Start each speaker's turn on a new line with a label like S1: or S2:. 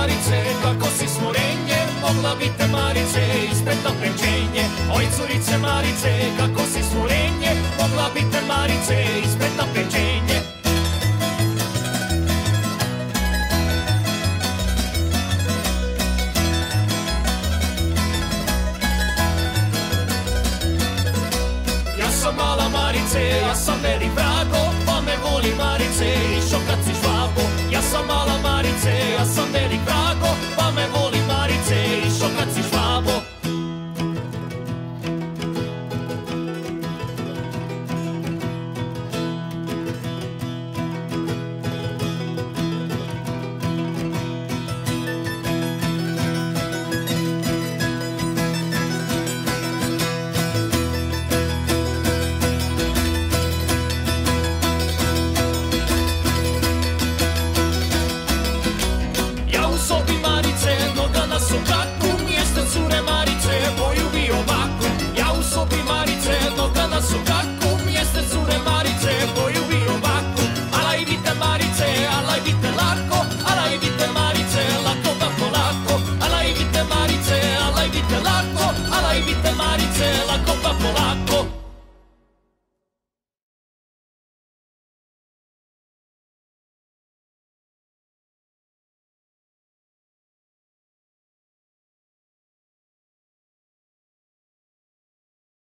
S1: Marice, kako si smorenje, mogla bi te Marice ispred na pečenje. Oj curice Marice, kako si smorenje, mogla bi te Marice ispred na pečenje. Ja sam mala Marice, ja sam very